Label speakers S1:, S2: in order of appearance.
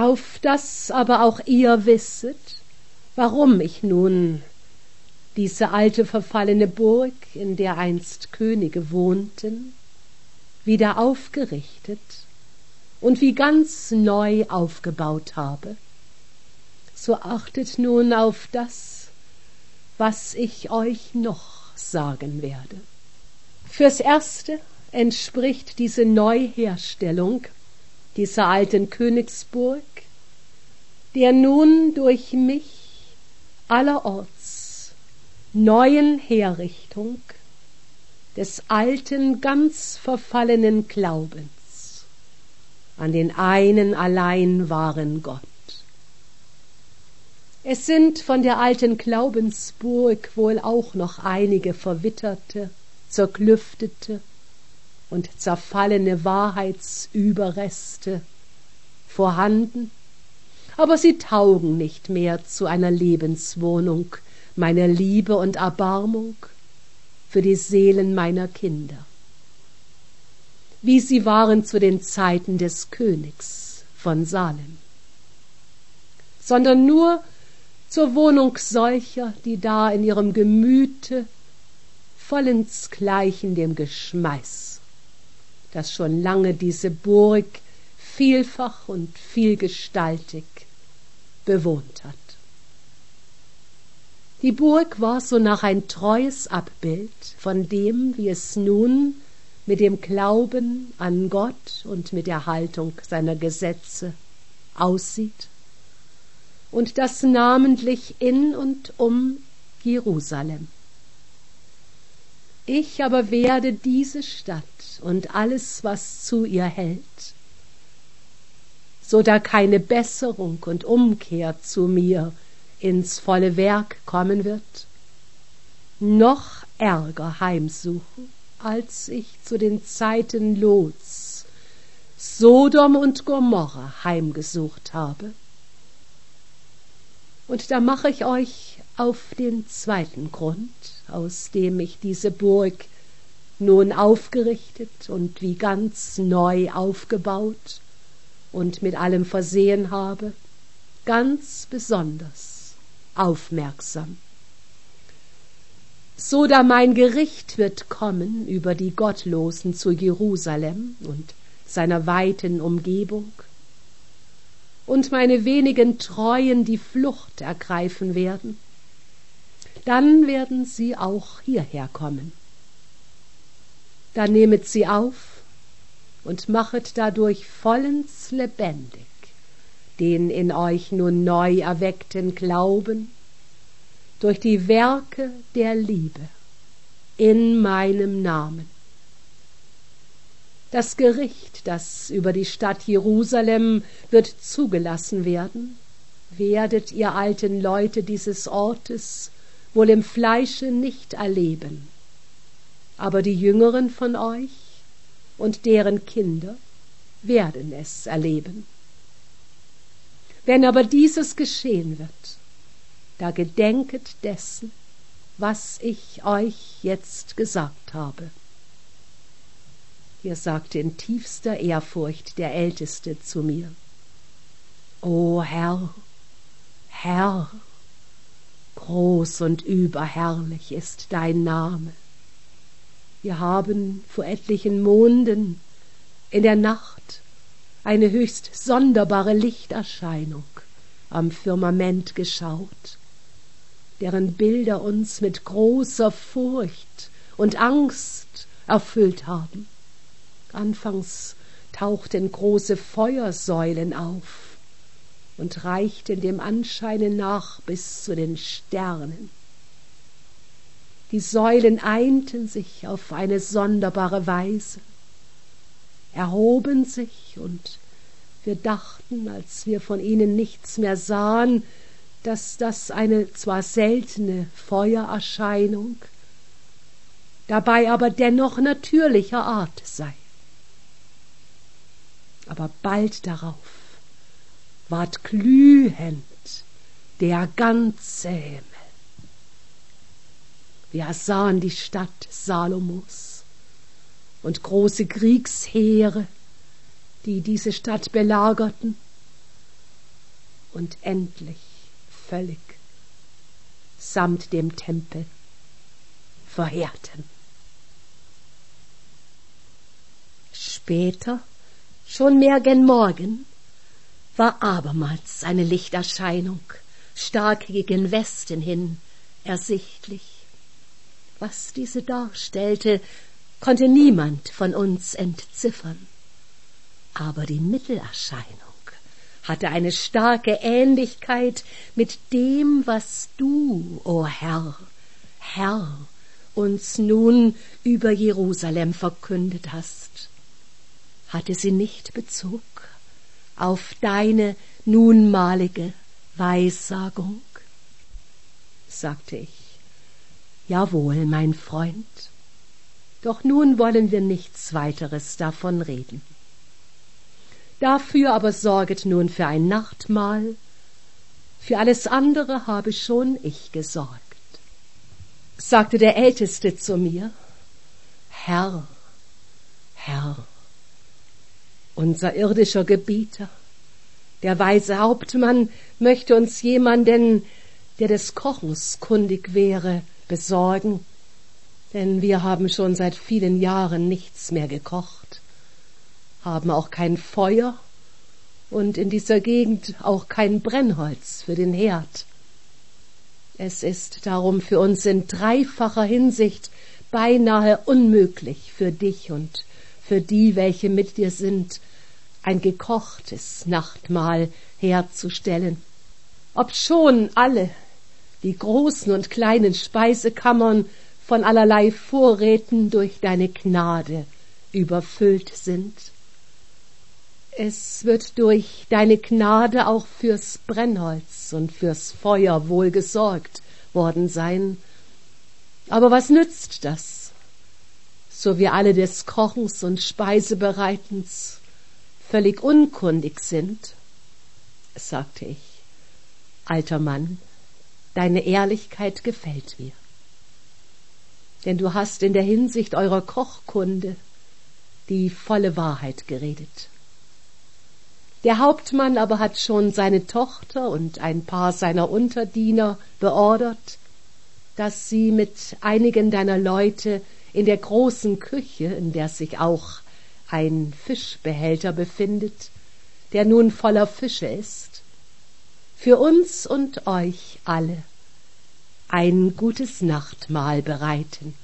S1: auf dass aber auch ihr wisset, warum ich nun diese alte verfallene Burg, in der einst Könige wohnten, wieder aufgerichtet und wie ganz neu aufgebaut habe, so achtet nun auf das, was ich euch noch sagen werde. Fürs Erste entspricht diese Neuherstellung dieser alten Königsburg der nun durch mich allerorts neuen Herrichtung des alten, ganz verfallenen Glaubens an den einen allein wahren Gott. Es sind von der alten Glaubensburg wohl auch noch einige verwitterte, zerklüftete und zerfallene Wahrheitsüberreste vorhanden, aber sie taugen nicht mehr zu einer Lebenswohnung meiner Liebe und Erbarmung für die Seelen meiner Kinder, wie sie waren zu den Zeiten des Königs von Salem, sondern nur zur Wohnung solcher, die da in ihrem Gemüte vollends gleichen dem Geschmeiß, das schon lange diese Burg vielfach und vielgestaltig bewohnt hat. Die Burg war sonach ein treues Abbild von dem, wie es nun mit dem Glauben an Gott und mit der Haltung seiner Gesetze aussieht, und das namentlich in und um Jerusalem. Ich aber werde diese Stadt und alles, was zu ihr hält, so da keine Besserung und Umkehr zu mir ins volle Werk kommen wird, noch ärger heimsuchen, als ich zu den Zeiten Lots Sodom und Gomorra heimgesucht habe. Und da mache ich euch auf den zweiten Grund, aus dem ich diese Burg nun aufgerichtet und wie ganz neu aufgebaut und mit allem versehen habe, ganz besonders aufmerksam. So da mein Gericht wird kommen über die Gottlosen zu Jerusalem und seiner weiten Umgebung, und meine wenigen Treuen die Flucht ergreifen werden, dann werden sie auch hierher kommen. Da nehmet sie auf und machet dadurch vollends lebendig den in euch nun neu erweckten Glauben durch die Werke der Liebe in meinem Namen. Das Gericht, das über die Stadt Jerusalem wird zugelassen werden, werdet ihr alten Leute dieses Ortes wohl im Fleische nicht erleben, aber die Jüngeren von euch und deren Kinder werden es erleben. Wenn aber dieses geschehen wird, da gedenket dessen, was ich euch jetzt gesagt habe. Hier sagte in tiefster Ehrfurcht der Älteste zu mir: O Herr, Herr, groß und überherrlich ist dein Name. Wir haben vor etlichen Monden in der Nacht eine höchst sonderbare Lichterscheinung am Firmament geschaut, deren Bilder uns mit großer Furcht und Angst erfüllt haben. Anfangs tauchten große Feuersäulen auf und reichten dem Anscheine nach bis zu den Sternen. Die Säulen einten sich auf eine sonderbare Weise, erhoben sich, und wir dachten, als wir von ihnen nichts mehr sahen, dass das eine zwar seltene Feuererscheinung, dabei aber dennoch natürlicher Art sei. Aber bald darauf ward glühend der ganze Himmel. Wir sahen die Stadt Salomos und große Kriegsheere, die diese Stadt belagerten, und endlich völlig, samt dem Tempel, verheerten. Später, schon mehr gen Morgen, war abermals eine Lichterscheinung, stark gegen Westen hin, ersichtlich. Was diese darstellte, konnte niemand von uns entziffern. Aber die Mittelerscheinung hatte eine starke Ähnlichkeit mit dem, was du, o Herr, Herr, uns nun über Jerusalem verkündet hast. Hatte sie nicht Bezug auf deine nunmalige Weissagung? Sagte ich, jawohl, mein Freund, doch nun wollen wir nichts weiteres davon reden. Dafür aber sorget nun für ein Nachtmahl, für alles andere habe schon ich gesorgt. Sagte der Älteste zu mir, Herr, Herr, unser irdischer Gebieter, der weise Hauptmann möchte uns jemanden, der des Kochens kundig wäre, besorgen, denn wir haben schon seit vielen Jahren nichts mehr gekocht, haben auch kein Feuer und in dieser Gegend auch kein Brennholz für den Herd. Es ist darum für uns in dreifacher Hinsicht beinahe unmöglich für dich und für die, welche mit dir sind, ein gekochtes Nachtmahl herzustellen. Obschon alle die großen und kleinen Speisekammern von allerlei Vorräten durch deine Gnade überfüllt sind. Es wird durch deine Gnade auch fürs Brennholz und fürs Feuer wohl gesorgt worden sein. Aber was nützt das, so wir alle des Kochens und Speisebereitens völlig unkundig sind? Sagte ich, alter Mann, deine Ehrlichkeit gefällt mir. Denn du hast in der Hinsicht eurer Kochkunde die volle Wahrheit geredet. Der Hauptmann aber hat schon seine Tochter und ein paar seiner Unterdiener beordert, dass sie mit einigen deiner Leute in der großen Küche, in der sich auch ein Fischbehälter befindet, der nun voller Fische ist, für uns und euch alle ein gutes Nachtmahl bereiten.